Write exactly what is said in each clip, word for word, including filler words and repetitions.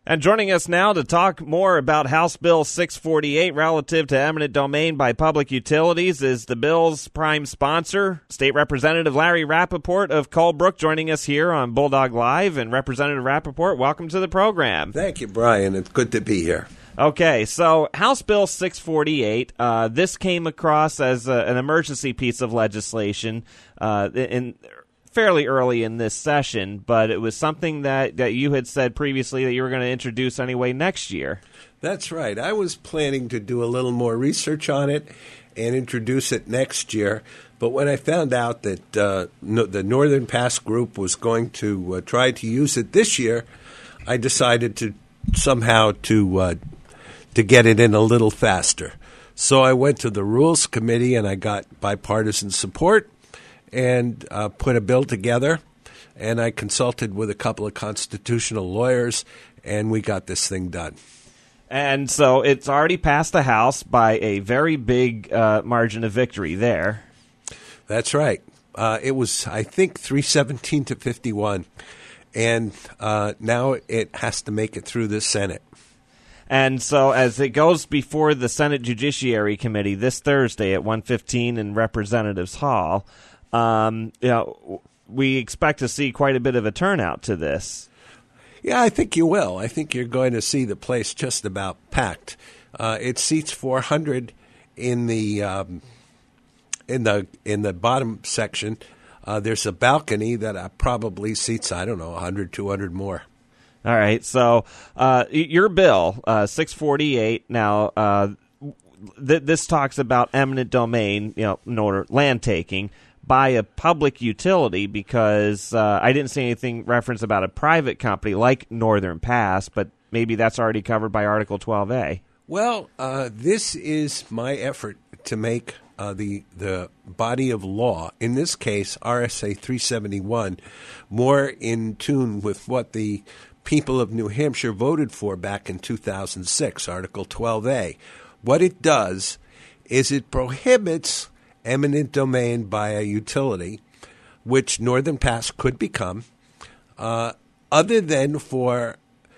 And joining us now to talk more about House Bill six forty-eight relative to eminent domain by public utilities is the bill's prime sponsor, State Representative Larry Rappaport of Colebrook, joining us here on Bulldog Live. And Representative Rappaport, welcome to the program. Thank you, Brian. It's good to be here. Okay, so House Bill six forty-eight, uh, this came across as a, an emergency piece of legislation uh, in fairly early in this session, but it was something that, that you had said previously that you were going to introduce anyway next year. That's right. I was planning to do a little more research on it and introduce it next year, but when I found out that uh, no, the Northern Pass Group was going to uh, try to use it this year, I decided to somehow to uh, to get it in a little faster. So I went to the Rules Committee and I got bipartisan support and uh, put a bill together, and I consulted with a couple of constitutional lawyers, and we got this thing done. And so it's already passed the House by a very big uh, margin of victory there. That's right. Uh, it was, I think, three seventeen to fifty-one, and uh, now it has to make it through the Senate. And so as it goes before the Senate Judiciary Committee this Thursday at one fifteen in Representatives Hall, Um, you know, we expect to see quite a bit of a turnout to this. Yeah, I think you will. I think you're going to see the place just about packed. Uh, it seats four hundred in the um, in the in the bottom section. Uh, there's a balcony that uh, probably seats, I don't know, one hundred, two hundred more. All right. So uh, your bill, uh, six forty-eight. Now, uh, th- this talks about eminent domain, you know, in order land taking by a public utility, because uh, I didn't see anything reference about a private company like Northern Pass, but maybe that's already covered by Article twelve A. Well, uh, this is my effort to make uh, the the body of law, in this case R S A three seventy-one, more in tune with what the people of New Hampshire voted for back in two thousand six, Article twelve A. What it does is it prohibits eminent domain by a utility, which Northern Pass could become, uh, other than for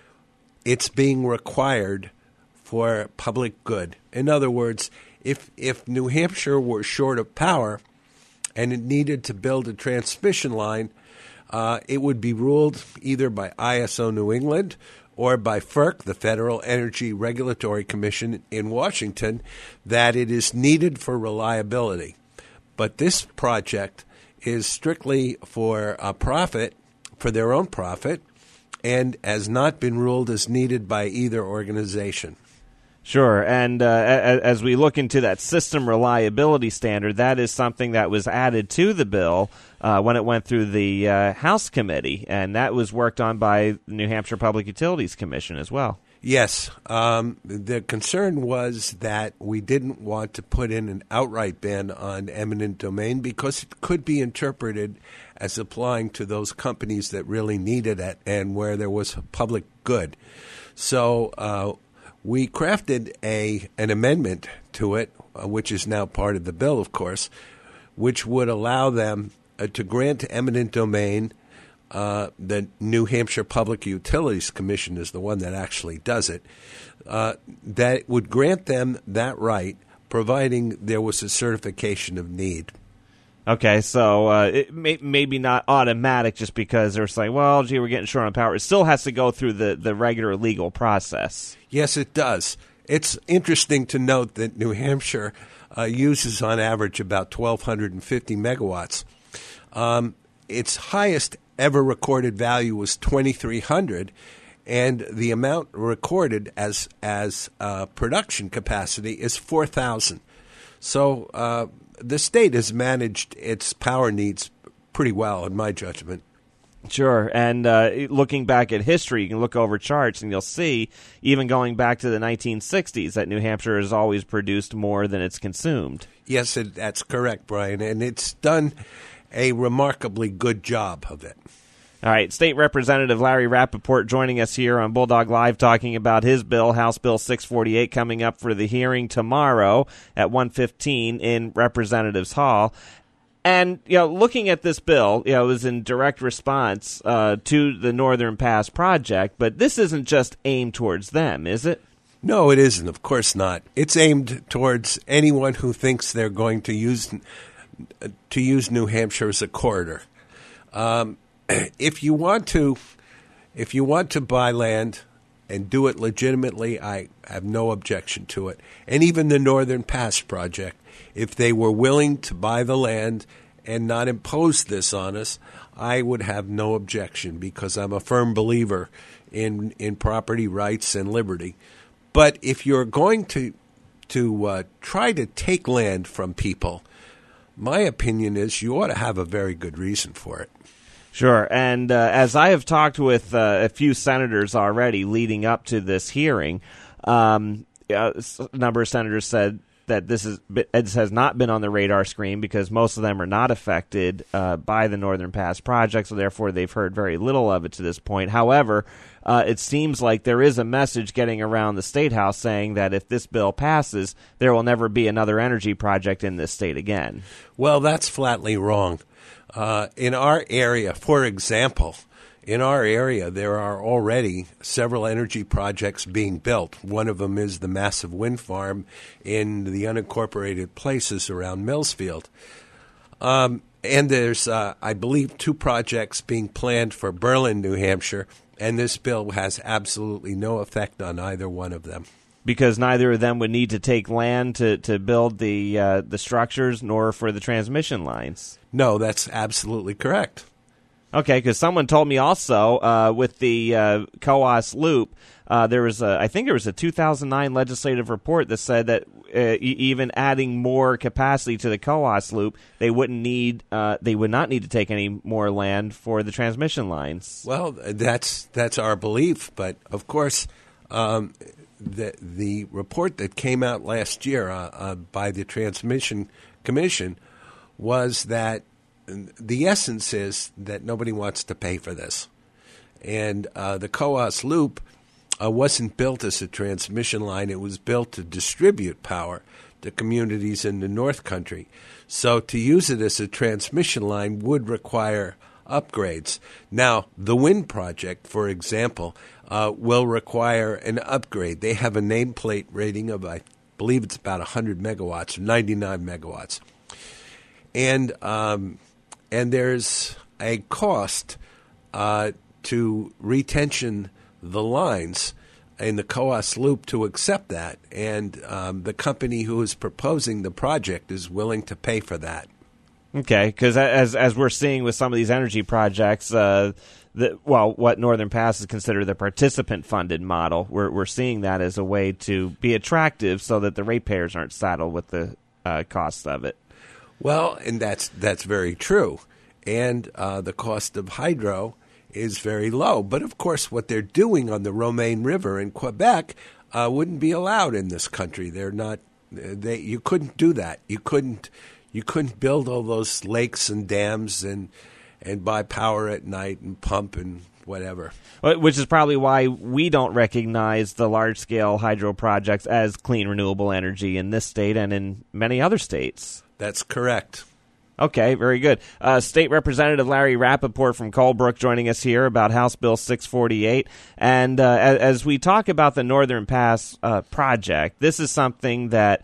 its being required for public good. In other words, if if New Hampshire were short of power and it needed to build a transmission line, uh, it would be ruled either by I S O New England or by F E R C, the Federal Energy Regulatory Commission in Washington, that it is needed for reliability. But this project is strictly for a profit, for their own profit, and has not been ruled as needed by either organization. Sure, and uh, as we look into that system reliability standard, that is something that was added to the bill uh, when it went through the uh, House Committee, and that was worked on by the New Hampshire Public Utilities Commission as well. Yes. Um, the concern was that we didn't want to put in an outright ban on eminent domain because it could be interpreted as applying to those companies that really needed it and where there was a public good. So uh, we crafted a an amendment to it, uh, which is now part of the bill, of course, which would allow them uh, to grant eminent domain. Uh, the New Hampshire Public Utilities Commission is the one that actually does it, uh, that would grant them that right, providing there was a certification of need. Okay, so uh, it may, maybe not automatic just because they're saying, well, gee, we're getting short on power. It still has to go through the, the regular legal process. Yes, it does. It's interesting to note that New Hampshire uh, uses on average about twelve fifty megawatts. Um, its highest ever recorded value was twenty-three hundred, and the amount recorded as as uh, production capacity is four thousand. So uh, the state has managed its power needs pretty well, in my judgment. Sure, and uh, looking back at history, you can look over charts and you'll see, even going back to the nineteen sixties, that New Hampshire has always produced more than it's consumed. Yes, it, that's correct, Brian, and it's done a remarkably good job of it. All right, State Representative Larry Rappaport joining us here on Bulldog Live talking about his bill, House Bill six forty-eight, coming up for the hearing tomorrow at one fifteen in Representatives Hall. And, you know, looking at this bill, you know, it was in direct response uh, to the Northern Pass project, but this isn't just aimed towards them, is it? No, it isn't. Of course not. It's aimed towards anyone who thinks they're going to use to use New Hampshire as a corridor. Um, if you want to, if you want to buy land and do it legitimately, I have no objection to it. And even the Northern Pass project, if they were willing to buy the land and not impose this on us, I would have no objection because I'm a firm believer in in property rights and liberty. But if you're going to to uh, try to take land from people, my opinion is you ought to have a very good reason for it. Sure. And uh, as I have talked with uh, a few senators already leading up to this hearing, um, a number of senators said that this is this has not been on the radar screen because most of them are not affected uh, by the Northern Pass project, so therefore they've heard very little of it to this point. However, uh, it seems like there is a message getting around the State House saying that if this bill passes, there will never be another energy project in this state again. Well, that's flatly wrong. Uh, in our area, for example, in our area, there are already several energy projects being built. One of them is the massive wind farm in the unincorporated places around Millsfield. Um, and there's, uh, I believe, two projects being planned for Berlin, New Hampshire, and this bill has absolutely no effect on either one of them. Because neither of them would need to take land to, to build the uh, the structures nor for the transmission lines. No, that's absolutely correct. Okay, because someone told me also uh, with the uh, Coas Loop, uh, there was a, I think there was a two thousand nine legislative report that said that uh, e- even adding more capacity to the Coas Loop, they wouldn't need, uh, they would not need to take any more land for the transmission lines. Well, that's that's our belief, but of course, um, the the report that came out last year uh, uh, by the Transmission Commission was that the essence is that nobody wants to pay for this. And uh, the Coas Loop uh, wasn't built as a transmission line. It was built to distribute power to communities in the North Country. So to use it as a transmission line would require upgrades. Now, the wind project, for example, uh, will require an upgrade. They have a nameplate rating of, I believe it's about one hundred megawatts, or ninety-nine megawatts. And um, and there's a cost uh, to retension the lines in the Coas Loop to accept that, and um, the company who is proposing the project is willing to pay for that. Okay, because as as we're seeing with some of these energy projects, uh, the, well, what Northern Pass is considered the participant-funded model, we're we're seeing that as a way to be attractive so that the ratepayers aren't saddled with the uh, costs of it. Well, and that's that's very true. And uh, the cost of hydro is very low. But, of course, what they're doing on the Romaine River in Quebec uh, wouldn't be allowed in this country. They're not they you couldn't do that. You couldn't you couldn't build all those lakes and dams and and buy power at night and pump and whatever. Which is probably why we don't recognize the large-scale hydro projects as clean, renewable energy in this state and in many other states. That's correct. Okay, very good. Uh, State Representative Larry Rappaport from Colebrook joining us here about House Bill six forty-eight. And uh, as, as we talk about the Northern Pass uh, project, this is something that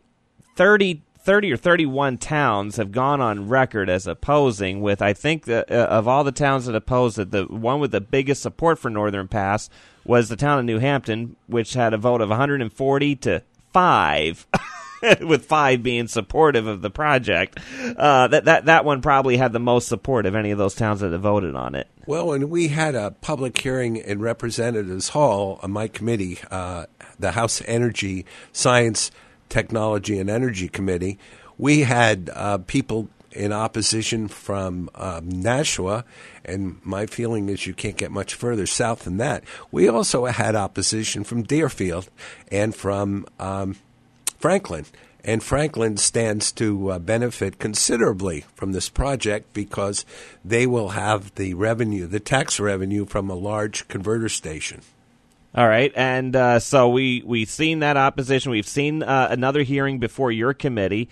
thirty, thirty or thirty-one towns have gone on record as opposing, with, I think, the, uh, of all the towns that opposed it, the one with the biggest support for Northern Pass was the town of New Hampton, which had a vote of one hundred forty to five. With five being supportive of the project. Uh, that, that that one probably had the most support of any of those towns that have voted on it. Well, when we had a public hearing in Representatives Hall on my committee, uh, the House Energy, Science, Technology, and Energy Committee, we had uh, people in opposition from um, Nashua, and my feeling is you can't get much further south than that. We also had opposition from Deerfield and from Um, Franklin, and Franklin stands to uh, benefit considerably from this project because they will have the revenue, the tax revenue from a large converter station. All right, and uh, so we, we've seen that opposition. We've seen uh, another hearing before your committee.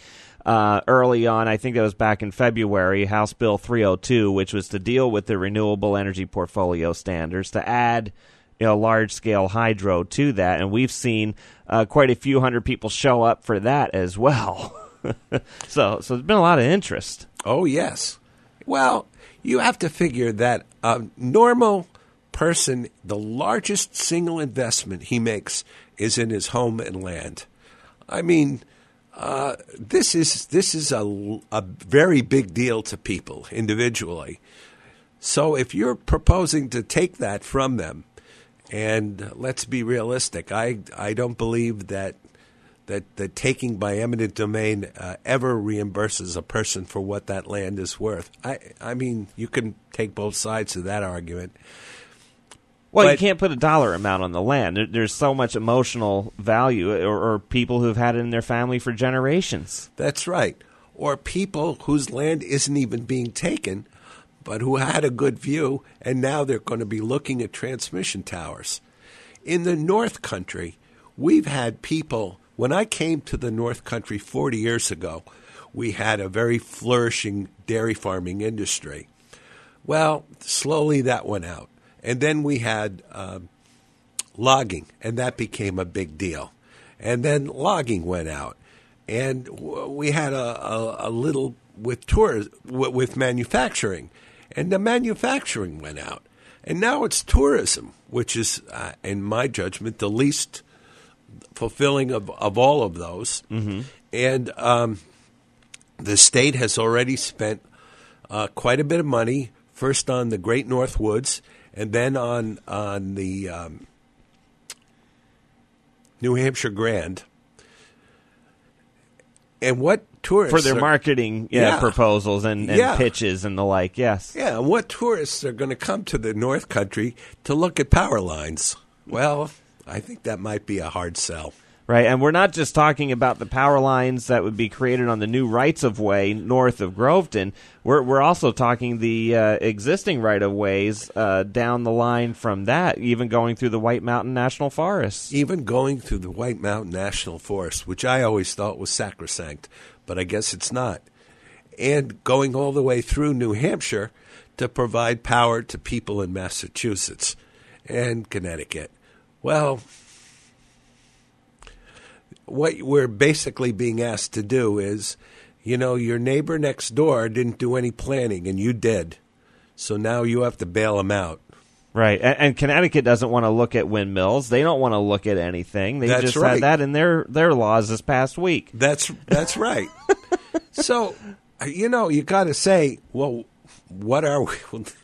uh, early on. I think that was back in February, House Bill three oh two, which was to deal with the renewable energy portfolio standards, to add you know, large-scale hydro to that. And we've seen uh, quite a few hundred people show up for that as well. so, so there's been a lot of interest. Oh, yes. Well, you have to figure that a normal person, the largest single investment he makes is in his home and land. I mean, uh, this is this is a, a very big deal to people individually. So if you're proposing to take that from them, and let's be realistic, I I don't believe that that that taking by eminent domain uh, ever reimburses a person for what that land is worth. I I mean, you can take both sides of that argument. Well, but, you can't put a dollar amount on the land. There, there's so much emotional value, or, or people who've had it in their family for generations. That's right. Or people whose land isn't even being taken, but who had a good view, and now they're going to be looking at transmission towers. In the North Country, we've had people. When I came to the North Country forty years ago, we had a very flourishing dairy farming industry. Well, slowly that went out. And then we had um, logging, and that became a big deal. And then logging went out. And w- we had a, a, a little with tours, w- with manufacturing. And the manufacturing went out. And now it's tourism, which is, uh, in my judgment, the least fulfilling of, of all of those. Mm-hmm. And um, the state has already spent uh, quite a bit of money, first on the Great North Woods, and then on on the um, New Hampshire Grand. And what tourists for their are, marketing yeah, yeah. proposals and, and yeah. pitches and the like, yes. Yeah, and what tourists are going to come to the North Country to look at power lines? Well, I think that might be a hard sell. Right, and we're not just talking about the power lines that would be created on the new rights-of-way north of Groveton. We're we're also talking the uh, existing right-of-ways uh, down the line from that, even going through the White Mountain National Forest. Even going through the White Mountain National Forest, which I always thought was sacrosanct, but I guess it's not. And going all the way through New Hampshire to provide power to people in Massachusetts and Connecticut. Well, what we're basically being asked to do is, you know, your neighbor next door didn't do any planning and you did. So now you have to bail them out. Right. And, and Connecticut doesn't want to look at windmills. They don't want to look at anything. They That's just right. had that in their, their laws this past week. That's that's right. So, you know, you got to say, well, what are we?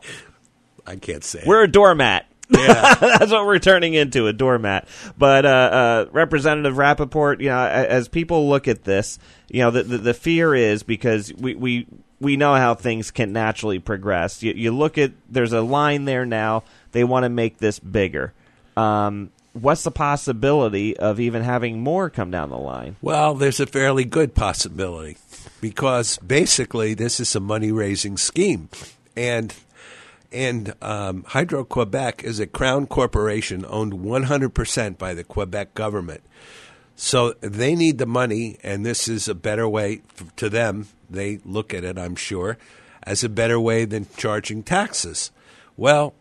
I can't say. We're a doormat. Yeah. That's what we're turning into, a doormat. But uh, uh, Representative Rappaport, you know, as people look at this, you know, the the, the fear is because we, we we know how things can naturally progress. You, you look at, there's a line there now. They want to make this bigger. Um, what's the possibility of even having more come down the line? Well, there's a fairly good possibility because basically this is a money-raising scheme. And And um, Hydro-Quebec is a crown corporation owned one hundred percent by the Quebec government. So they need the money, and this is a better way f- to them. They look at it, I'm sure, as a better way than charging taxes. Well,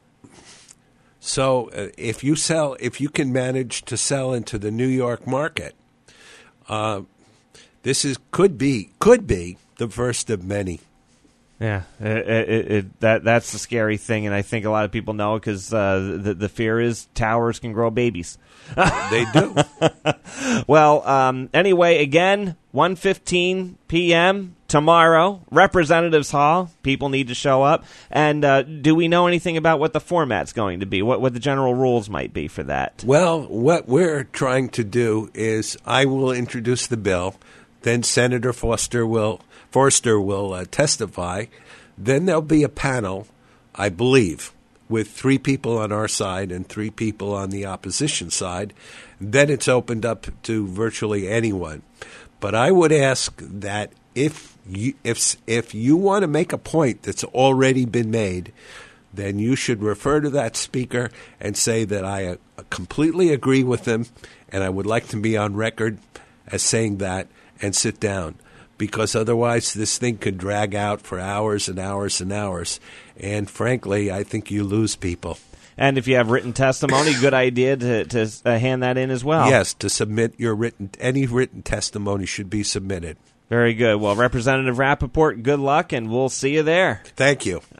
so uh, if you sell, if you can manage to sell into the New York market, uh, this is could be could be the first of many. Yeah, it, it, it, that that's the scary thing, and I think a lot of people know because uh, the the fear is towers can grow babies. They do. Well, um, anyway, again, one fifteen p.m. tomorrow, Representatives Hall. People need to show up. And uh, do we know anything about what the format's going to be? What what the general rules might be for that? Well, what we're trying to do is I will introduce the bill, then Senator Foster will. Forster will uh, testify. Then there'll be a panel, I believe, with three people on our side and three people on the opposition side. Then it's opened up to virtually anyone. But I would ask that if you, if if you want to make a point that's already been made, then you should refer to that speaker and say that I uh, completely agree with them, and I would like to be on record as saying that, and sit down. because otherwise this thing could drag out for hours and hours and hours. And frankly, I think you lose people. And if you have written testimony, good idea to, to uh, hand that in as well. Yes, to submit your written, any written testimony should be submitted. Very good. Well, Representative Rappaport, good luck, and we'll see you there. Thank you.